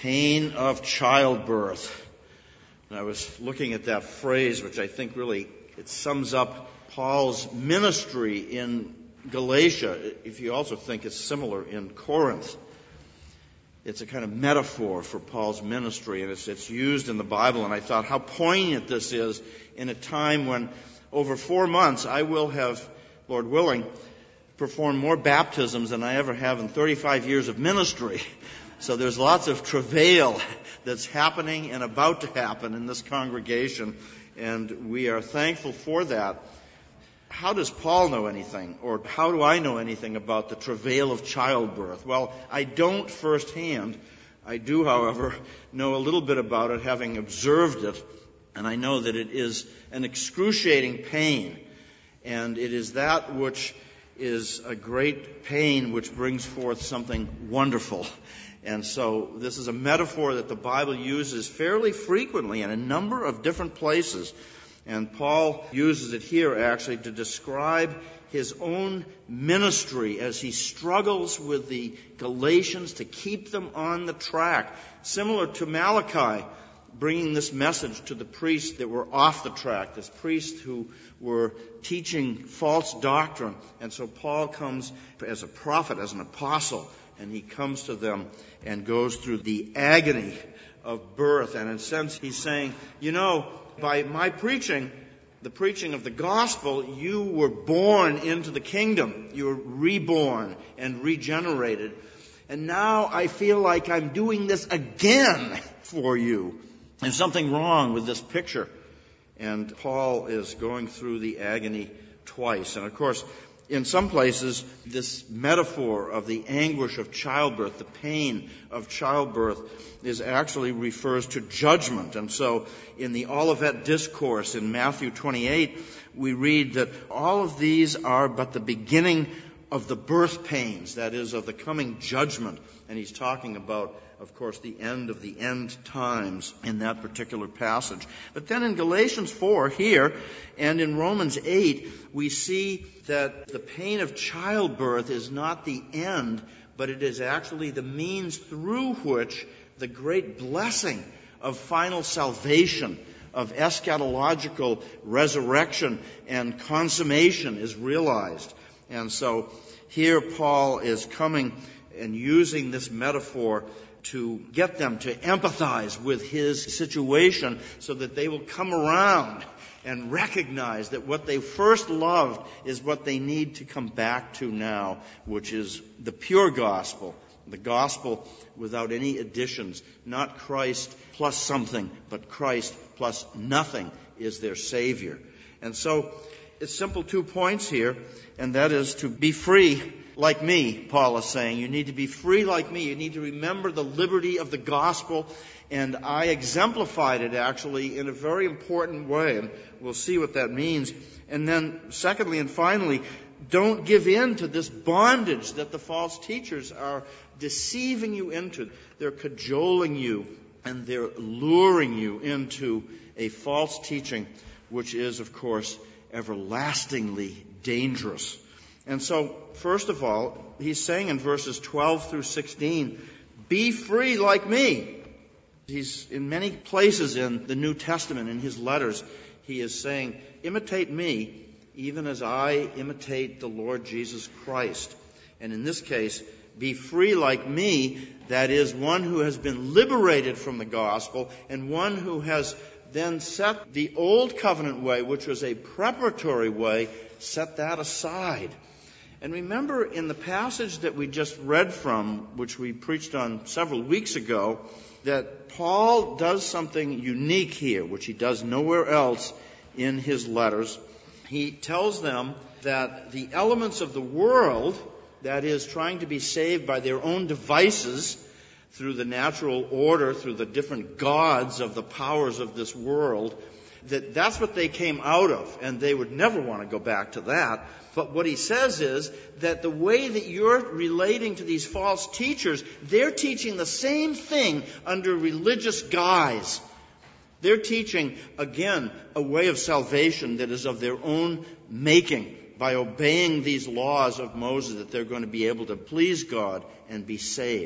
pain of childbirth. And I was looking at that phrase, which I think really it sums up Paul's ministry in Galatia, if you also think it's similar in Corinth. It's a kind of metaphor for Paul's ministry, and it's used in the Bible. And I thought how poignant this is in a time when over 4 months I will have, Lord willing, performed more baptisms than I ever have in 35 years of ministry. So there's lots of travail that's happening and about to happen in this congregation, and we are thankful for that. How does Paul know anything, or how do I know anything about the travail of childbirth? Well, I don't firsthand. I do, however, know a little bit about it, having observed it, and I know that it is an excruciating pain, and it is that which is a great pain which brings forth something wonderful. And so this is a metaphor that the Bible uses fairly frequently in a number of different places. And Paul uses it here actually to describe his own ministry as he struggles with the Galatians to keep them on the track. Similar to Malachi, bringing this message to the priests that were off the track, this priests who were teaching false doctrine. And so Paul comes as a prophet, as an apostle, and he comes to them and goes through the agony of birth. And in a sense, he's saying, by my preaching, the preaching of the gospel, you were born into the kingdom. You were reborn and regenerated. And now I feel like I'm doing this again for you. There's something wrong with this picture. And Paul is going through the agony twice. And of course, in some places, this metaphor of the anguish of childbirth, the pain of childbirth, actually refers to judgment. And so in the Olivet Discourse in Matthew 28, we read that all of these are but the beginning of the birth pains, that is, of the coming judgment. And he's talking about, of course, the end of the end times in that particular passage. But then in Galatians 4 here and in Romans 8, we see that the pain of childbirth is not the end, but it is actually the means through which the great blessing of final salvation, of eschatological resurrection and consummation is realized. And so here Paul is coming and using this metaphor to get them to empathize with his situation so that they will come around and recognize that what they first loved is what they need to come back to now, which is the pure gospel, the gospel without any additions, not Christ plus something, but Christ plus nothing is their Savior. And so it's simple 2 points here, and that is to be free like me, Paul is saying. You need to be free like me. You need to remember the liberty of the gospel. And I exemplified it actually in a very important way. And we'll see what that means. And then secondly and finally, don't give in to this bondage that the false teachers are deceiving you into. They're cajoling you and they're luring you into a false teaching, which is, of course, everlastingly dangerous. And so, first of all, he's saying in verses 12 through 16, be free like me. He's in many places in the New Testament, in his letters, he is saying, imitate me, even as I imitate the Lord Jesus Christ. And in this case, be free like me, that is, one who has been liberated from the gospel, and one who has then set the old covenant way, which was a preparatory way, set that aside. And remember in the passage that we just read from, which we preached on several weeks ago, that Paul does something unique here, which he does nowhere else in his letters. He tells them that the elements of the world, that is, trying to be saved by their own devices through the natural order, through the different gods of the powers of this world, that's what they came out of, and they would never want to go back to that. But what he says is that the way that you're relating to these false teachers, they're teaching the same thing under religious guise. They're teaching, again, a way of salvation that is of their own making. By obeying these laws of Moses, that they're going to be able to please God and be saved.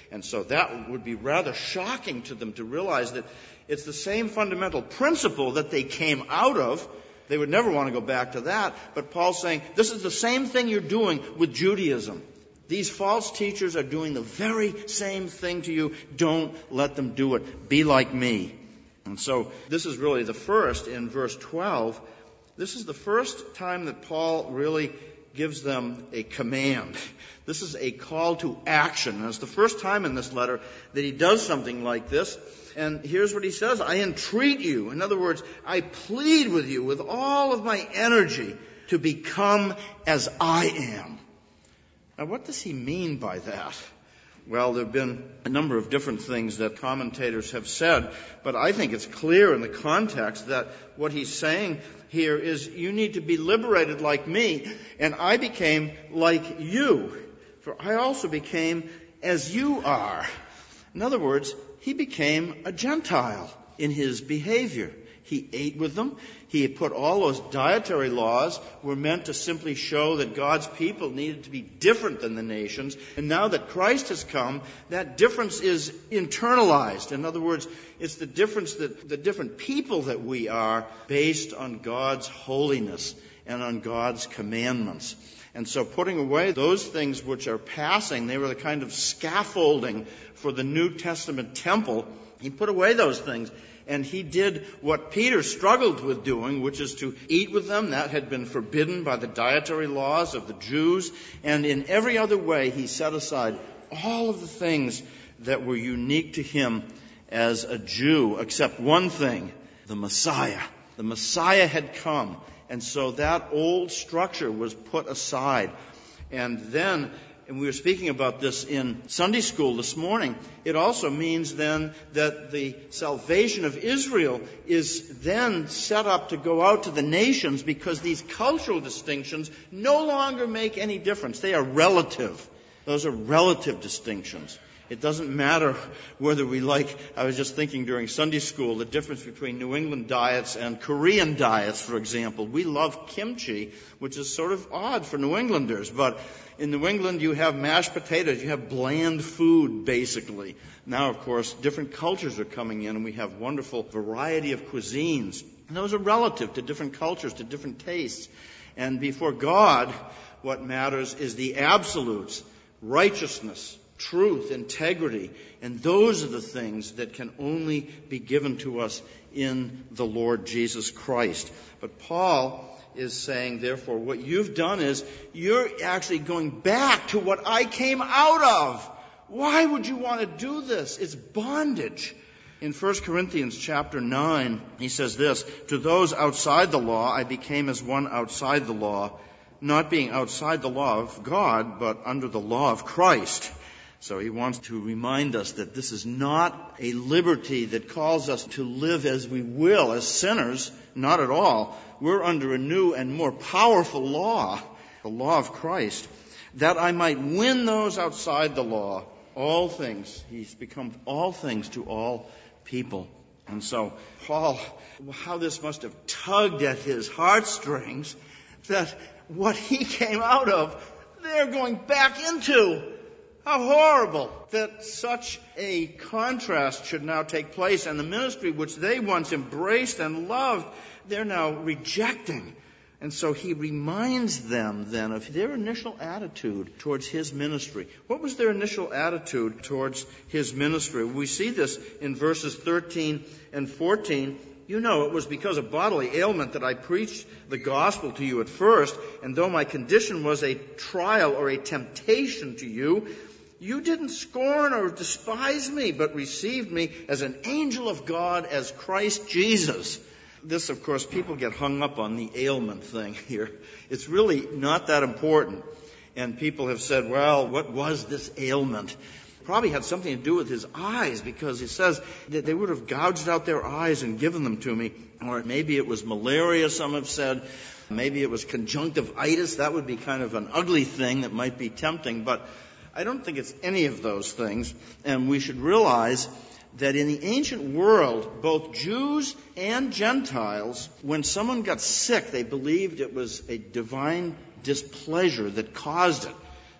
And so that would be rather shocking to them to realize that it's the same fundamental principle that they came out of. They would never want to go back to that. But Paul's saying, this is the same thing you're doing with Judaism. These false teachers are doing the very same thing to you. Don't let them do it. Be like me. And so this is really the first in verse 12. This is the first time that Paul really gives them a command. This is a call to action. And it's the first time in this letter that he does something like this. And here's what he says: I entreat you. In other words, I plead with you with all of my energy to become as I am. Now, what does he mean by that? Well, there have been a number of different things that commentators have said, but I think it's clear in the context that what he's saying here is you need to be liberated like me, and I became like you, for I also became as you are. In other words, he became a Gentile in his behavior. He ate with them. He put all those dietary laws were meant to simply show that God's people needed to be different than the nations. And now that Christ has come, that difference is internalized. In other words, it's the difference that the different people that we are based on God's holiness and on God's commandments. And so putting away those things which are passing, they were the kind of scaffolding for the New Testament temple. He put away those things. And he did what Peter struggled with doing, which is to eat with them. That had been forbidden by the dietary laws of the Jews. And in every other way, he set aside all of the things that were unique to him as a Jew, except one thing, the Messiah. The Messiah had come. And so that old structure was put aside. And then, and we were speaking about this in Sunday school this morning, it also means then that the salvation of Israel is then set up to go out to the nations, because these cultural distinctions no longer make any difference. They are relative. Those are relative distinctions. It doesn't matter whether we like, I was just thinking during Sunday school, the difference between New England diets and Korean diets, for example. We love kimchi, which is sort of odd for New Englanders, but in New England you have mashed potatoes, you have bland food, basically. Now, of course, different cultures are coming in, and we have wonderful variety of cuisines. And those are relative to different cultures, to different tastes. And before God, what matters is the absolutes, righteousness, truth, integrity, and those are the things that can only be given to us in the Lord Jesus Christ. But Paul is saying, therefore, what you've done is you're actually going back to what I came out of. Why would you want to do this? It's bondage. In 1 Corinthians chapter 9, he says this: to those outside the law, I became as one outside the law, not being outside the law of God, but under the law of Christ. So he wants to remind us that this is not a liberty that calls us to live as we will as sinners. Not at all. We're under a new and more powerful law, the law of Christ, that I might win those outside the law. All things. He's become all things to all people. And so Paul, how this must have tugged at his heartstrings, that what he came out of, they're going back into. How horrible that such a contrast should now take place, and the ministry which they once embraced and loved, they're now rejecting. And so he reminds them then of their initial attitude towards his ministry. What was their initial attitude towards his ministry? We see this in verses 13 and 14. You know, it was because of bodily ailment that I preached the gospel to you at first, and though my condition was a trial or a temptation to you, you didn't scorn or despise me, but received me as an angel of God, as Christ Jesus. This, of course, people get hung up on the ailment thing here. It's really not that important. And people have said, well, what was this ailment? Probably had something to do with his eyes, because it says that they would have gouged out their eyes and given them to me. Or maybe it was malaria, some have said. Maybe it was conjunctivitis. That would be kind of an ugly thing that might be tempting, but I don't think it's any of those things. And we should realize that in the ancient world, both Jews and Gentiles, when someone got sick, they believed it was a divine displeasure that caused it.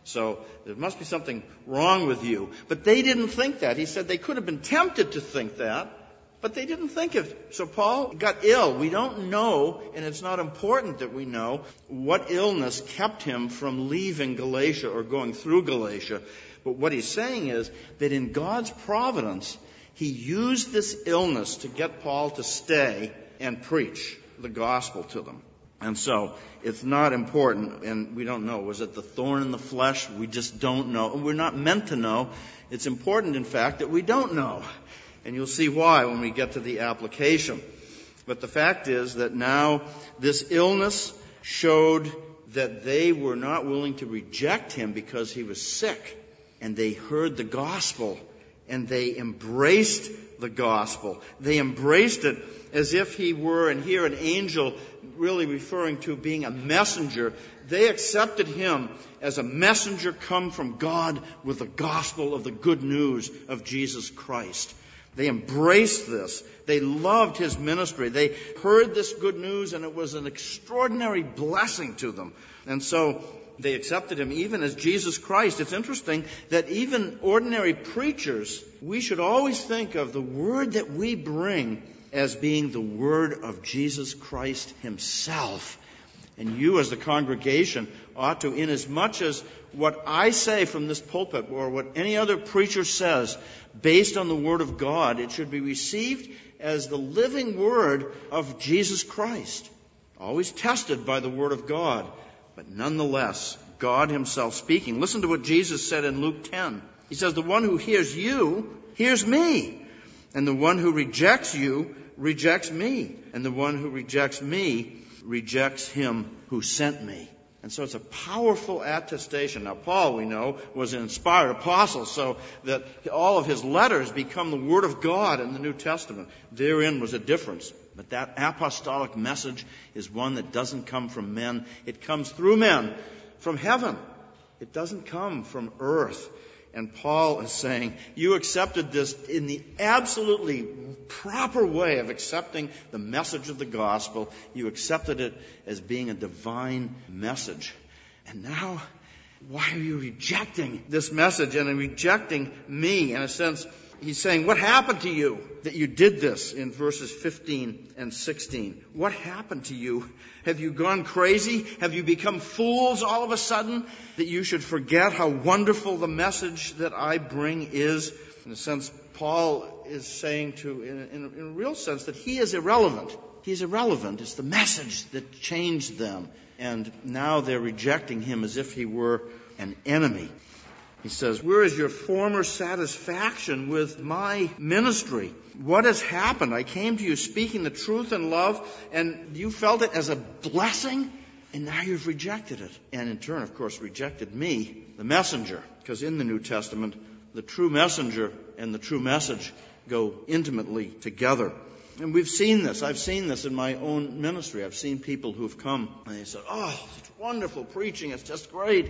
So there must be something wrong with you. But they didn't think that. He said they could have been tempted to think that, but they didn't think it. So Paul got ill. We don't know, and it's not important that we know, what illness kept him from leaving Galatia or going through Galatia. But what he's saying is that in God's providence, he used this illness to get Paul to stay and preach the gospel to them. And so it's not important, and we don't know. Was it the thorn in the flesh? We just don't know. And we're not meant to know. It's important, in fact, that we don't know. And you'll see why when we get to the application. But the fact is that now this illness showed that they were not willing to reject him because he was sick. And they heard the gospel, and they embraced the gospel. They embraced it as if he were, and here an angel, really referring to being a messenger. They accepted him as a messenger come from God with the gospel of the good news of Jesus Christ. They embraced this. They loved his ministry. They heard this good news, and it was an extraordinary blessing to them. And so they accepted him even as Jesus Christ. It's interesting that even ordinary preachers, we should always think of the word that we bring as being the word of Jesus Christ himself. And you as the congregation ought to, inasmuch as what I say from this pulpit or what any other preacher says based on the word of God, it should be received as the living word of Jesus Christ. Always tested by the word of God, but nonetheless, God himself speaking. Listen to what Jesus said in Luke 10. He says, the one who hears you hears me, and the one who rejects you rejects me, and the one who rejects me rejects him who sent me. And so it's a powerful attestation. Now, Paul, we know, was an inspired apostle, so that all of his letters become the Word of God in the New Testament. Therein was a difference. But that apostolic message is one that doesn't come from men. It comes through men, from heaven. It doesn't come from earth. And Paul is saying, you accepted this in the absolutely proper way of accepting the message of the gospel. You accepted it as being a divine message. And now, why are you rejecting this message and rejecting me? In a sense, he's saying, what happened to you that you did this in verses 15 and 16? What happened to you? Have you gone crazy? Have you become fools all of a sudden that you should forget how wonderful the message that I bring is? In a sense, Paul is saying in a real sense that he is irrelevant. He's irrelevant. It's the message that changed them. And now they're rejecting him as if he were an enemy. He says, where is your former satisfaction with my ministry? What has happened? I came to you speaking the truth in love, and you felt it as a blessing, and now you've rejected it. And in turn, of course, rejected me, the messenger. Because in the New Testament, the true messenger and the true message go intimately together. And we've seen this. I've seen this in my own ministry. I've seen people who've come and they said, oh, it's wonderful preaching. It's just great.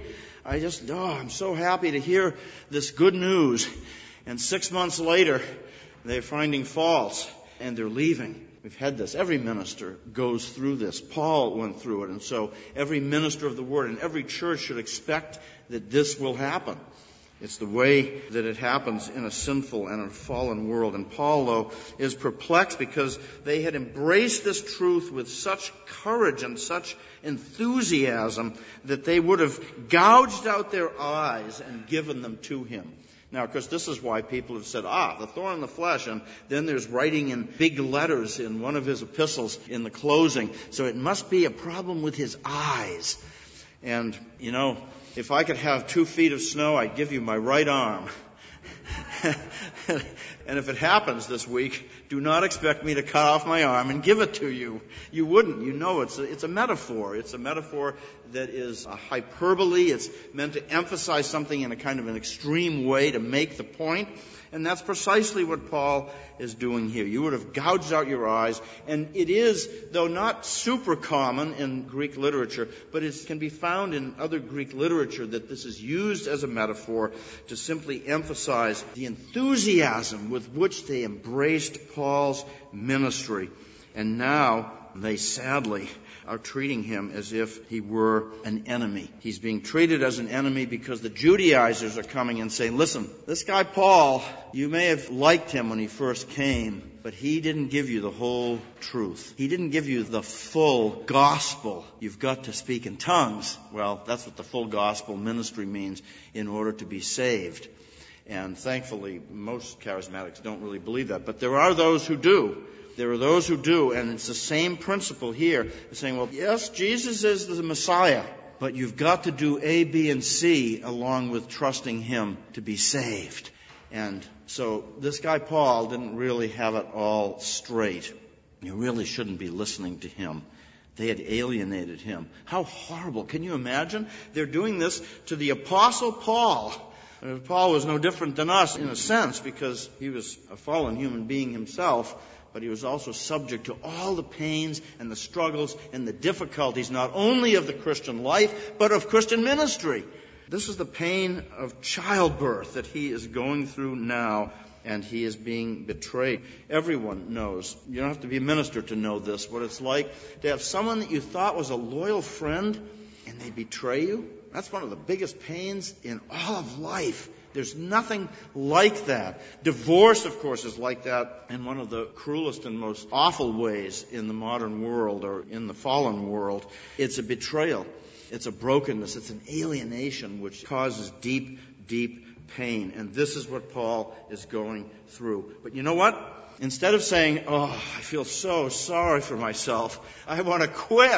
I'm so happy to hear this good news. And 6 months later, they're finding faults and they're leaving. We've had this. Every minister goes through this. Paul went through it. And so every minister of the word and every church should expect that this will happen. It's the way that it happens in a sinful and a fallen world. And Paul, though, is perplexed because they had embraced this truth with such courage and such enthusiasm that they would have gouged out their eyes and given them to him. Now, of course, this is why people have said, the thorn in the flesh, and then there's writing in big letters in one of his epistles in the closing. So it must be a problem with his eyes. And, if I could have 2 feet of snow, I'd give you my right arm. And if it happens this week, do not expect me to cut off my arm and give it to you. You wouldn't. It's a metaphor. It's a metaphor that is a hyperbole. It's meant to emphasize something in a kind of an extreme way to make the point. And that's precisely what Paul is doing here. You would have gouged out your eyes. And it is, though not super common in Greek literature, but it can be found in other Greek literature that this is used as a metaphor to simply emphasize the enthusiasm with which they embraced Paul's ministry. And now They sadly are treating him as if he were an enemy. He's being treated as an enemy because the Judaizers are coming and saying, listen, this guy Paul, you may have liked him when he first came, but he didn't give you the whole truth. He didn't give you the full gospel. You've got to speak in tongues. Well, that's what the full gospel ministry means in order to be saved. And thankfully, most charismatics don't really believe that. But there are those who do. There are those who do, and it's the same principle here. They're saying, well, yes, Jesus is the Messiah, but you've got to do A, B, and C along with trusting him to be saved. And so this guy Paul didn't really have it all straight. You really shouldn't be listening to him. They had alienated him. How horrible. Can you imagine? They're doing this to the Apostle Paul. Paul was no different than us in a sense because he was a fallen human being himself. But he was also subject to all the pains and the struggles and the difficulties, not only of the Christian life, but of Christian ministry. This is the pain of childbirth that he is going through now, and he is being betrayed. Everyone knows. You don't have to be a minister to know this, what it's like to have someone that you thought was a loyal friend, and they betray you. That's one of the biggest pains in all of life. There's nothing like that. Divorce, of course, is like that in one of the cruelest and most awful ways in the modern world or in the fallen world. It's a betrayal. It's a brokenness. It's an alienation which causes deep, deep pain. And this is what Paul is going through. But you know what? Instead of saying, oh, I feel so sorry for myself, I want to quit.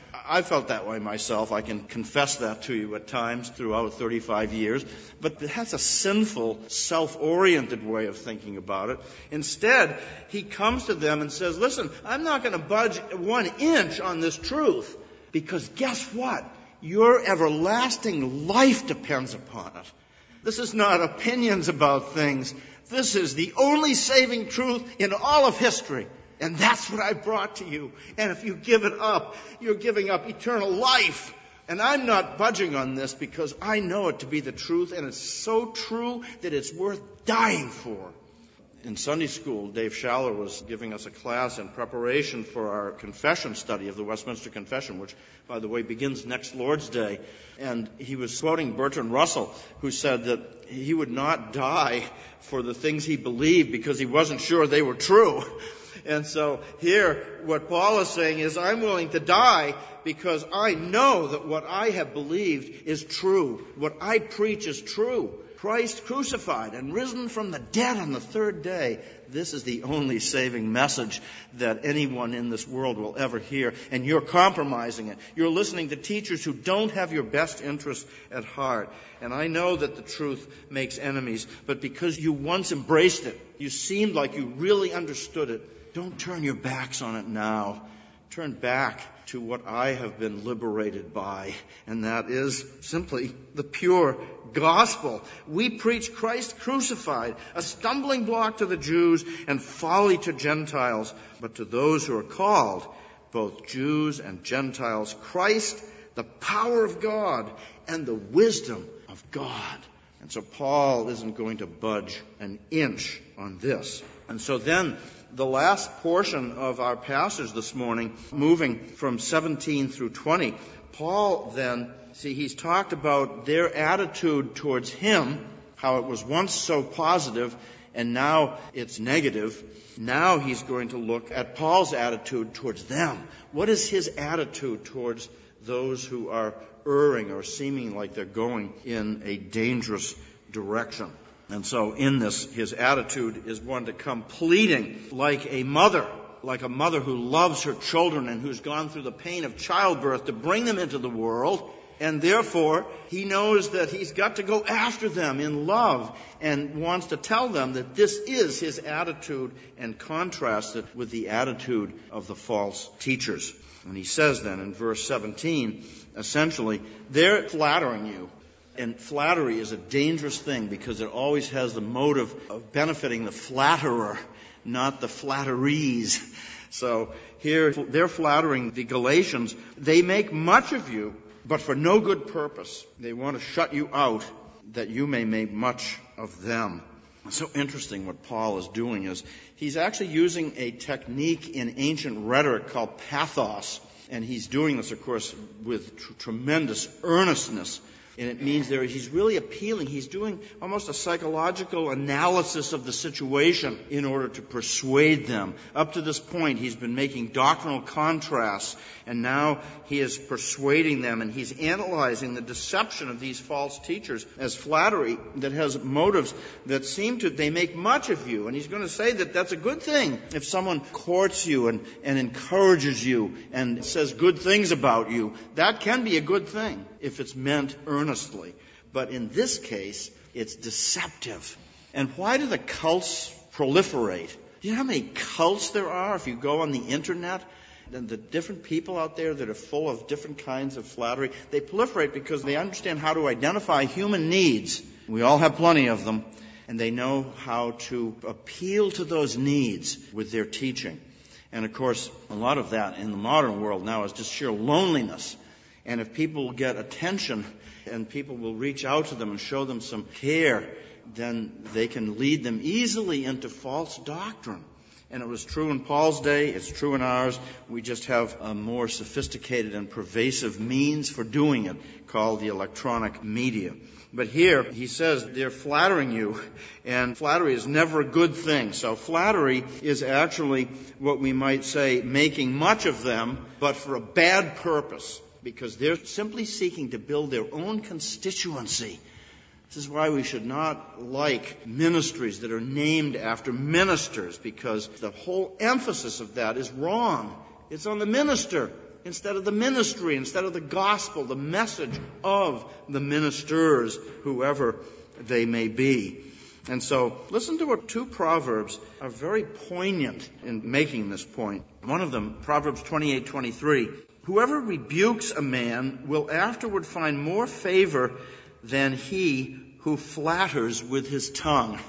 I felt that way myself. I can confess that to you at times throughout 35 years. But that's a sinful, self-oriented way of thinking about it. Instead, he comes to them and says, listen, I'm not going to budge 1 inch on this truth. Because guess what? Your everlasting life depends upon it. This is not opinions about things. This is the only saving truth in all of history. And that's what I brought to you. And if you give it up, you're giving up eternal life. And I'm not budging on this because I know it to be the truth, and it's so true that it's worth dying for. In Sunday school, Dave Schaller was giving us a class in preparation for our confession study of the Westminster Confession, which, by the way, begins next Lord's Day. And he was quoting Bertrand Russell, who said that he would not die for the things he believed because he wasn't sure they were true. And so here, what Paul is saying is, I'm willing to die because I know that what I have believed is true. What I preach is true. Christ crucified and risen from the dead on the third day. This is the only saving message that anyone in this world will ever hear. And you're compromising it. You're listening to teachers who don't have your best interests at heart. And I know that the truth makes enemies, but because you once embraced it, you seemed like you really understood it. Don't turn your backs on it now. Turn back to what I have been liberated by, and that is simply the pure gospel. We preach Christ crucified, a stumbling block to the Jews and folly to Gentiles, but to those who are called, both Jews and Gentiles, Christ, the power of God and the wisdom of God. And so Paul isn't going to budge an inch on this. And so then the last portion of our passage this morning, moving from 17 through 20, Paul then, he's talked about their attitude towards him, how it was once so positive and now it's negative. Now he's going to look at Paul's attitude towards them. What is his attitude towards those who are erring or seeming like they're going in a dangerous direction? And so in this, his attitude is one to come pleading like a mother who loves her children and who's gone through the pain of childbirth to bring them into the world. And therefore, he knows that he's got to go after them in love and wants to tell them that this is his attitude and contrast it with the attitude of the false teachers. And he says then in verse 17, essentially, they're flattering you. And flattery is a dangerous thing because it always has the motive of benefiting the flatterer, not the flatteries. So here they're flattering the Galatians. They make much of you, but for no good purpose. They want to shut you out that you may make much of them. so interesting what Paul is doing is he's actually using a technique in ancient rhetoric called pathos. And he's doing this, of course, with tremendous earnestness. And it means he's really appealing. He's doing almost a psychological analysis of the situation in order to persuade them. Up to this point, he's been making doctrinal contrasts, and now he is persuading them, and he's analyzing the deception of these false teachers as flattery that has motives that they make much of you. And he's going to say that that's a good thing. If someone courts you and encourages you and says good things about you, that can be a good thing if it's meant earnestly. But in this case, it's deceptive. And why do the cults proliferate? Do you know how many cults there are if you go on the internet? And the different people out there that are full of different kinds of flattery, they proliferate because they understand how to identify human needs. We all have plenty of them. And they know how to appeal to those needs with their teaching. And of course, a lot of that in the modern world now is just sheer loneliness. And if people get attention and people will reach out to them and show them some care, then they can lead them easily into false doctrine. And it was true in Paul's day. It's true in ours. We just have a more sophisticated and pervasive means for doing it called the electronic media. But here, he says they're flattering you, and flattery is never a good thing. So flattery is actually what we might say making much of them, but for a bad purpose, because they're simply seeking to build their own constituency. This is why we should not like ministries that are named after ministers, because the whole emphasis of that is wrong. It's on the minister instead of the ministry, instead of the gospel, the message of the ministers, whoever they may be. And so listen to what two proverbs are very poignant in making this point. One of them, Proverbs 28:23. Whoever rebukes a man will afterward find more favor than he who flatters with his tongue.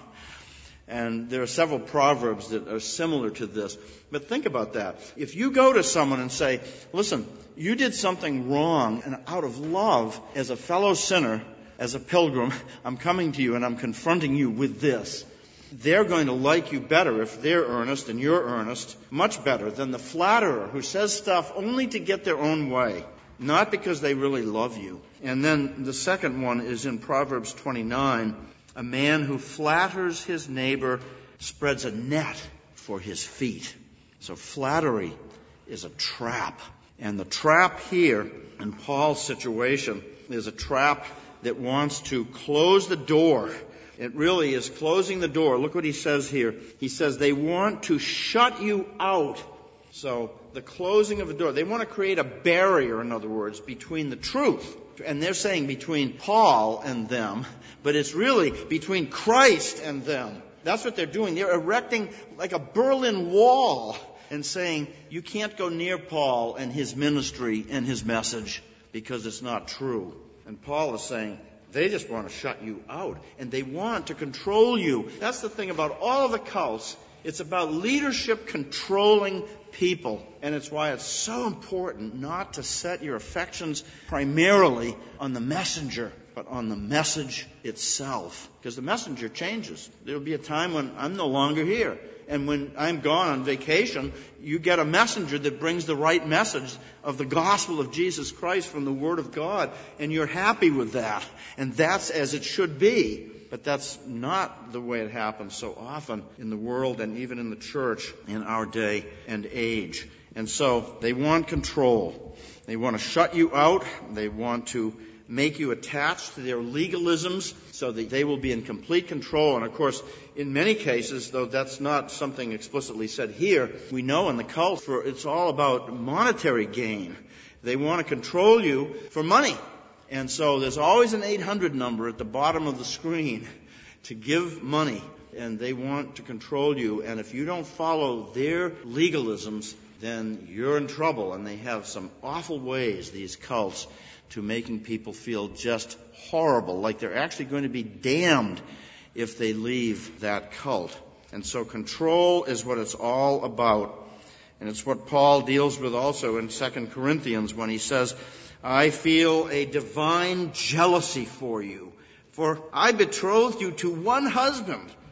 And there are several proverbs that are similar to this. But think about that. If you go to someone and say, listen, you did something wrong, and out of love, as a fellow sinner, as a pilgrim, I'm coming to you and I'm confronting you with this. They're going to like you better if they're earnest and you're earnest, much better than the flatterer who says stuff only to get their own way, not because they really love you. And then the second one is in Proverbs 29. A man who flatters his neighbor spreads a net for his feet. So flattery is a trap. And the trap here in Paul's situation is a trap that wants to close the door. It really is closing the door. Look what he says here. He says they want to shut you out. So the closing of a door. They want to create a barrier, in other words, between the truth. And they're saying between Paul and them, but it's really between Christ and them. That's what they're doing. They're erecting like a Berlin Wall and saying, you can't go near Paul and his ministry and his message because it's not true. And Paul is saying, they just want to shut you out, and they want to control you. That's the thing about all of the cults. It's about leadership controlling people. And it's why it's so important not to set your affections primarily on the messenger, but on the message itself. Because the messenger changes. There'll be a time when I'm no longer here. And when I'm gone on vacation, you get a messenger that brings the right message of the gospel of Jesus Christ from the Word of God. And you're happy with that. And that's as it should be. But that's not the way it happens so often in the world and even in the church in our day and age. And so they want control. They want to shut you out. They want to make you attached to their legalisms so that they will be in complete control. And of course, in many cases, though that's not something explicitly said here, we know in the cult it's all about monetary gain. They want to control you for money. And so there's always an 800 number at the bottom of the screen to give money. And they want to control you. And if you don't follow their legalisms, then you're in trouble. And they have some awful ways, these cults, to making people feel just horrible, like they're actually going to be damned if they leave that cult. And so control is what it's all about. And it's what Paul deals with also in 2 Corinthians when he says, I feel a divine jealousy for you, for I betrothed you to one husband,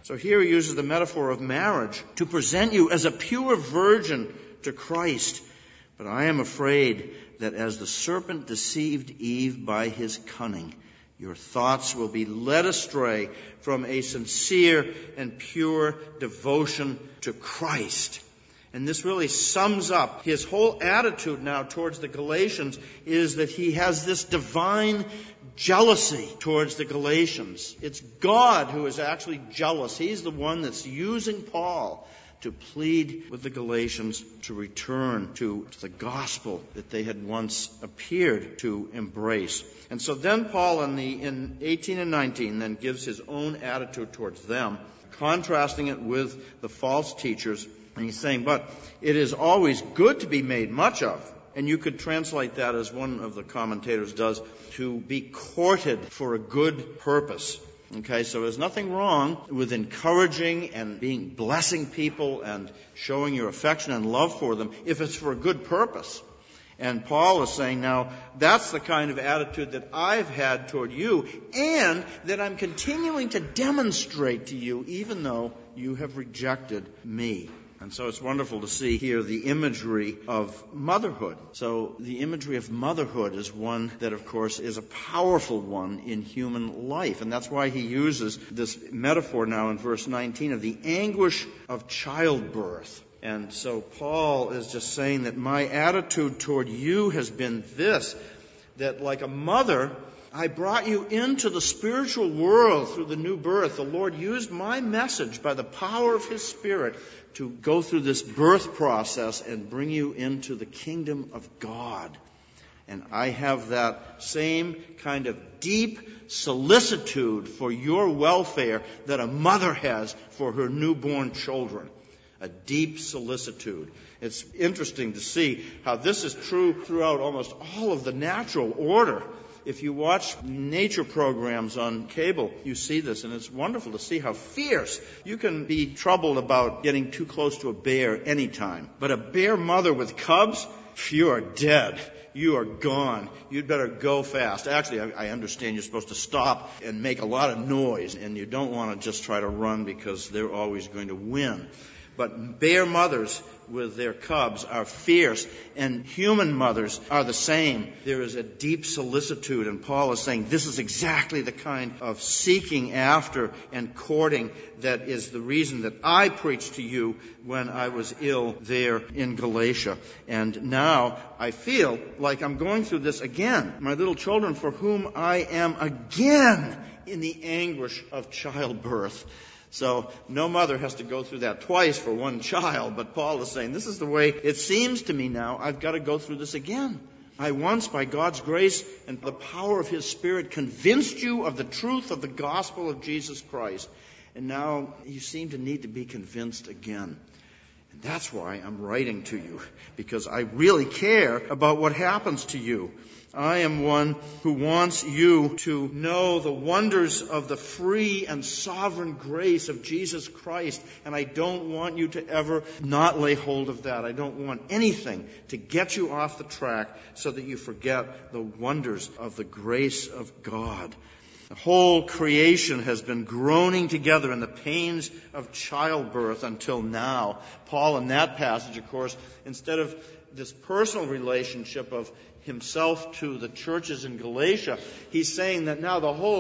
So here he uses the metaphor of marriage to present you as a pure virgin to Christ. But I am afraid that as the serpent deceived Eve by his cunning, your thoughts will be led astray from a sincere and pure devotion to Christ. And this really sums up his whole attitude now towards the Galatians, is that he has this divine jealousy towards the Galatians. It's God who is actually jealous. He's the one that's using Paul to plead with the Galatians to return to the gospel that they had once appeared to embrace. And so then Paul in 18 and 19 then gives his own attitude towards them, contrasting it with the false teachers. And he's saying, but it is always good to be made much of. And you could translate that, as one of the commentators does, to be courted for a good purpose. Okay, so there's nothing wrong with encouraging and blessing people and showing your affection and love for them if it's for a good purpose. And Paul is saying now, that's the kind of attitude that I've had toward you, and that I'm continuing to demonstrate to you, even though you have rejected me. And so it's wonderful to see here the imagery of motherhood. So the imagery of motherhood is one that, of course, is a powerful one in human life. And that's why he uses this metaphor now in verse 19 of the anguish of childbirth. And so Paul is just saying that my attitude toward you has been this, that like a mother, I brought you into the spiritual world through the new birth. The Lord used my message by the power of His Spirit to go through this birth process and bring you into the kingdom of God. And I have that same kind of deep solicitude for your welfare that a mother has for her newborn children. A deep solicitude. It's interesting to see how this is true throughout almost all of the natural order. If you watch nature programs on cable, you see this, and it's wonderful to see how fierce. You can be troubled about getting too close to a bear anytime. But a bear mother with cubs, you are dead. You are gone. You'd better go fast. Actually, I understand you're supposed to stop and make a lot of noise, and you don't want to just try to run because they're always going to win. But bear mothers with their cubs are fierce, and human mothers are the same. There is a deep solicitude, and Paul is saying this is exactly the kind of seeking after and courting that is the reason that I preached to you when I was ill there in Galatia. And now I feel like I'm going through this again. My little children, for whom I am again in the anguish of childbirth. So no mother has to go through that twice for one child, but Paul is saying, this is the way it seems to me now. I've got to go through this again. I once, by God's grace and the power of His Spirit, convinced you of the truth of the gospel of Jesus Christ. And now you seem to need to be convinced again. And that's why I'm writing to you, because I really care about what happens to you. I am one who wants you to know the wonders of the free and sovereign grace of Jesus Christ. And I don't want you to ever not lay hold of that. I don't want anything to get you off the track so that you forget the wonders of the grace of God. The whole creation has been groaning together in the pains of childbirth until now. Paul, in that passage, of course, instead of this personal relationship of himself to the churches in Galatia, he's saying that now the whole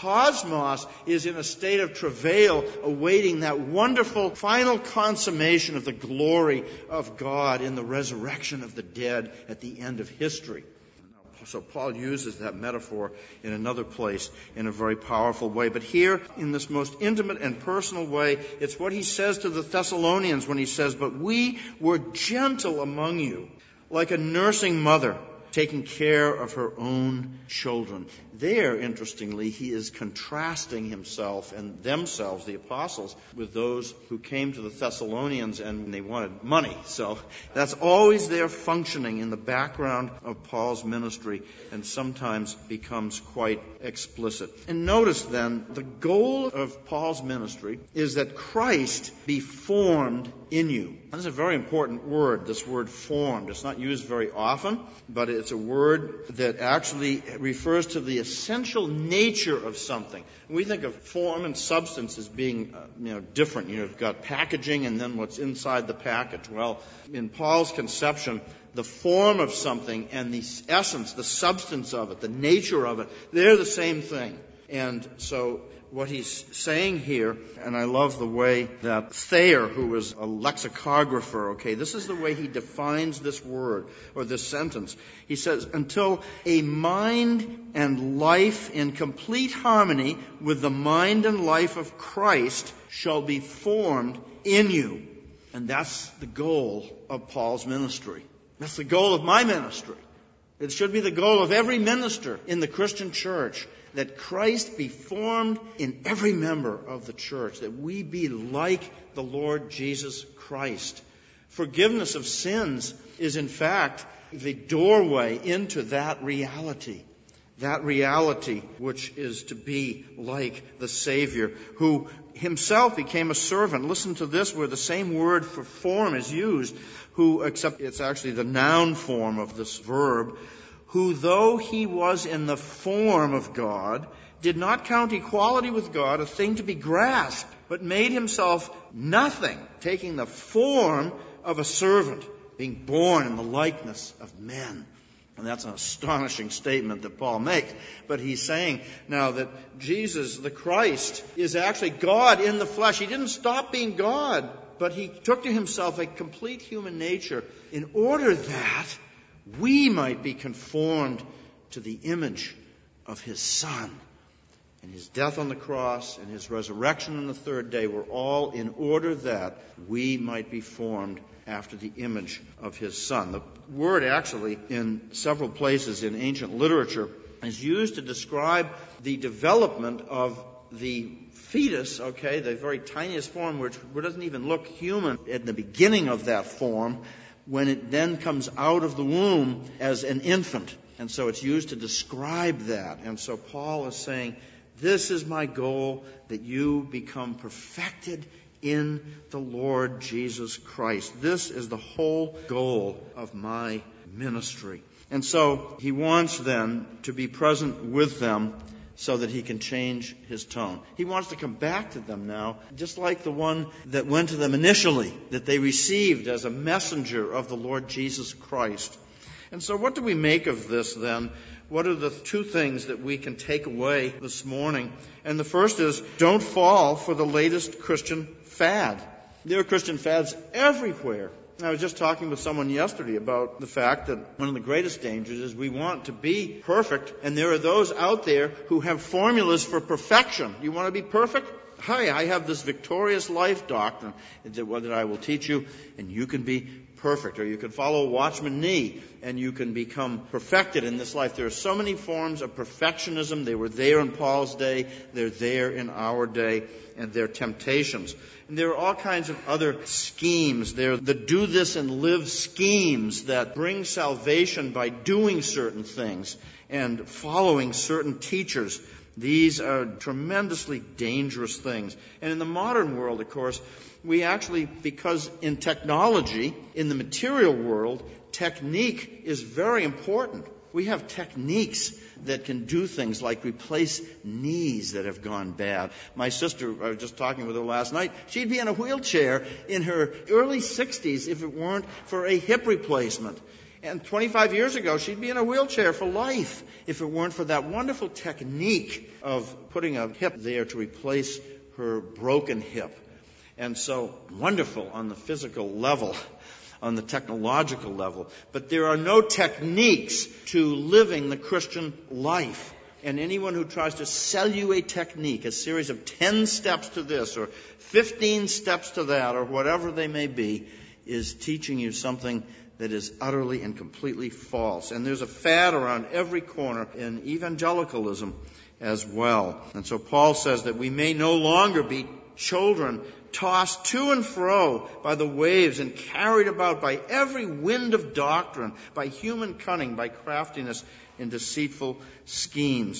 cosmos is in a state of travail, awaiting that wonderful final consummation of the glory of God in the resurrection of the dead at the end of history. So Paul uses that metaphor in another place in a very powerful way. But here, in this most intimate and personal way, it's what he says to the Thessalonians when he says, "But we were gentle among you, like a nursing mother, taking care of her own children." There, interestingly, he is contrasting himself and themselves, the apostles, with those who came to the Thessalonians and they wanted money. So that's always there functioning in the background of Paul's ministry and sometimes becomes quite explicit. And notice then, the goal of Paul's ministry is that Christ be formed in you. That's a very important word, this word formed. It's not used very often, but it's a word that actually refers to the essential nature of something. We think of form and substance as being different. You've got packaging and then what's inside the package. Well, in Paul's conception, the form of something and the essence, the substance of it, the nature of it, they're the same thing. And so what he's saying here, and I love the way that Thayer, who was a lexicographer, this is the way he defines this word or this sentence. He says, until a mind and life in complete harmony with the mind and life of Christ shall be formed in you. And that's the goal of Paul's ministry. That's the goal of my ministry. It should be the goal of every minister in the Christian church, that Christ be formed in every member of the church, that we be like the Lord Jesus Christ. Forgiveness of sins is, in fact, the doorway into that reality which is to be like the Savior, who himself became a servant. Listen to this, where the same word for form is used, except it's actually the noun form of this verb, who, though he was in the form of God, did not count equality with God a thing to be grasped, but made himself nothing, taking the form of a servant, being born in the likeness of men. And that's an astonishing statement that Paul makes. But he's saying now that Jesus, the Christ, is actually God in the flesh. He didn't stop being God, but he took to himself a complete human nature in order that we might be conformed to the image of his Son. And his death on the cross and his resurrection on the third day were all in order that we might be formed after the image of his Son. The word actually in several places in ancient literature is used to describe the development of the fetus, the very tiniest form, which doesn't even look human at the beginning of that form, when it then comes out of the womb as an infant. And so it's used to describe that. And so Paul is saying, this is my goal, that you become perfected in the Lord Jesus Christ. This is the whole goal of my ministry. And so he wants then to be present with them so that he can change his tone. He wants to come back to them now, just like the one that went to them initially, that they received as a messenger of the Lord Jesus Christ. And so what do we make of this then? What are the two things that we can take away this morning? And the first is, don't fall for the latest Christian fad. There are Christian fads everywhere. I was just talking with someone yesterday about the fact that one of the greatest dangers is we want to be perfect, and there are those out there who have formulas for perfection. You want to be perfect? Hi, I have this victorious life doctrine that I will teach you, and you can be perfect. Or you can follow Watchman Nee, and you can become perfected in this life. There are so many forms of perfectionism. They were there in Paul's day. They're there in our day, and they're temptations. And there are all kinds of other schemes. There are the do this and live schemes that bring salvation by doing certain things and following certain teachers. These are tremendously dangerous things. And in the modern world, of course, we actually, because in technology, in the material world, technique is very important. We have techniques that can do things like replace knees that have gone bad. My sister, I was just talking with her last night, she'd be in a wheelchair in her early 60s if it weren't for a hip replacement. And 25 years ago, she'd be in a wheelchair for life if it weren't for that wonderful technique of putting a hip there to replace her broken hip. And so wonderful on the physical level, on the technological level. But there are no techniques to living the Christian life. And anyone who tries to sell you a technique, a series of 10 steps to this or 15 steps to that or whatever they may be, is teaching you something that is utterly and completely false. And there's a fad around every corner in evangelicalism as well. And so Paul says that we may no longer be children tossed to and fro by the waves and carried about by every wind of doctrine, by human cunning, by craftiness and deceitful schemes.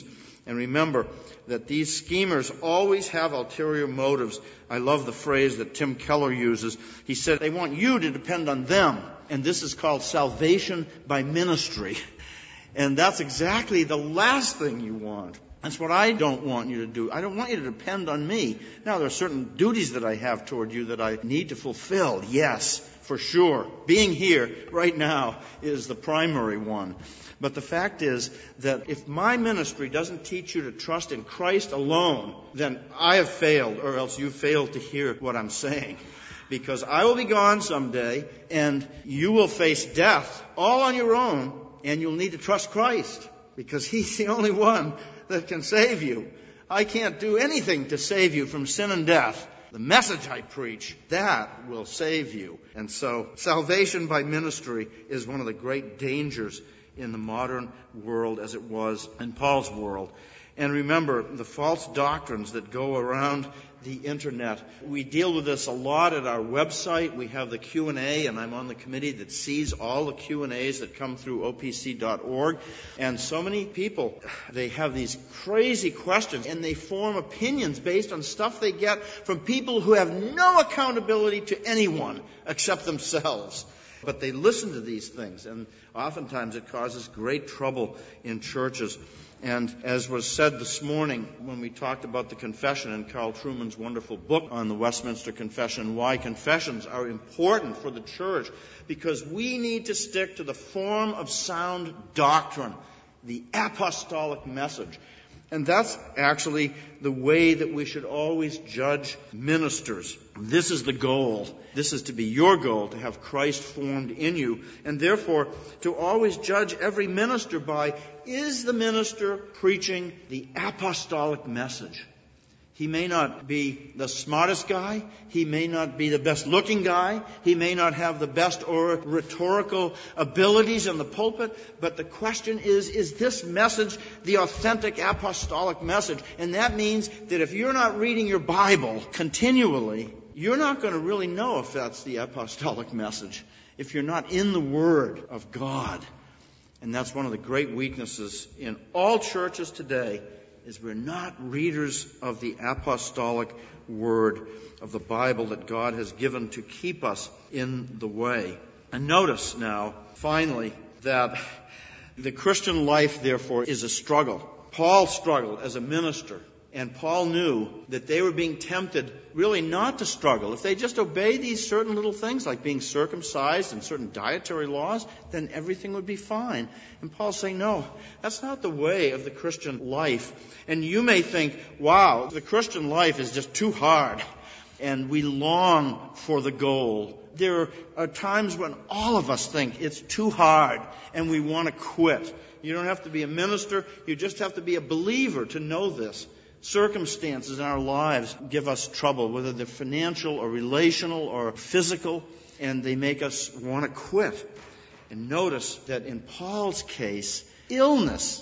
And remember that these schemers always have ulterior motives. I love the phrase that Tim Keller uses. He said they want you to depend on them. And this is called salvation by ministry. And that's exactly the last thing you want. That's what I don't want you to do. I don't want you to depend on me. Now, there are certain duties that I have toward you that I need to fulfill. Yes, for sure. Being here right now is the primary one. But the fact is that if my ministry doesn't teach you to trust in Christ alone, then I have failed, or else you failed to hear what I'm saying. Because I will be gone someday, and you will face death all on your own, and you'll need to trust Christ, because He's the only one that can save you. I can't do anything to save you from sin and death. The message I preach, that will save you. And so salvation by ministry is one of the great dangers in the modern world as it was in Paul's world. And remember, the false doctrines that go around the internet. We deal with this a lot at our website. We have the Q&A, and I'm on the committee that sees all the Q&As that come through opc.org. And so many people, they have these crazy questions, and they form opinions based on stuff they get from people who have no accountability to anyone except themselves. But they listen to these things, and oftentimes it causes great trouble in churches. And as was said this morning when we talked about the confession in Carl Trueman's wonderful book on the Westminster Confession, why confessions are important for the church, because we need to stick to the form of sound doctrine, the apostolic message. And that's actually the way that we should always judge ministers. This is the goal. This is to be your goal, to have Christ formed in you. And therefore, to always judge every minister by, is the minister preaching the apostolic message? He may not be the smartest guy. He may not be the best looking guy. He may not have the best rhetorical abilities in the pulpit. But the question is this message the authentic apostolic message? And that means that if you're not reading your Bible continually, you're not going to really know if that's the apostolic message, if you're not in the Word of God. And that's one of the great weaknesses in all churches today, is we're not readers of the apostolic word of the Bible that God has given to keep us in the way. And notice now, finally, that the Christian life, therefore, is a struggle. Paul struggled as a minister, and Paul knew that they were being tempted really not to struggle. If they just obey these certain little things, like being circumcised and certain dietary laws, then everything would be fine. And Paul's saying, no, that's not the way of the Christian life. And you may think, wow, the Christian life is just too hard, and we long for the goal. There are times when all of us think it's too hard, and we want to quit. You don't have to be a minister. You just have to be a believer to know this. Circumstances in our lives give us trouble, whether they're financial or relational or physical, and they make us want to quit. And notice that in Paul's case, illness,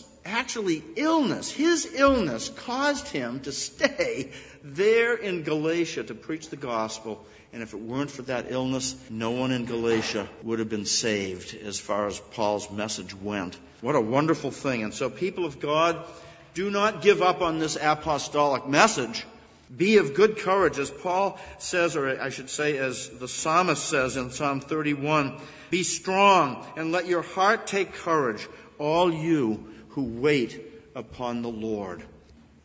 his illness caused him to stay there in Galatia to preach the gospel. And if it weren't for that illness, no one in Galatia would have been saved as far as Paul's message went. What a wonderful thing. And so, people of God, do not give up on this apostolic message. Be of good courage, as Paul says, or I should say as the psalmist says in Psalm 31, be strong and let your heart take courage, all you who wait upon the Lord.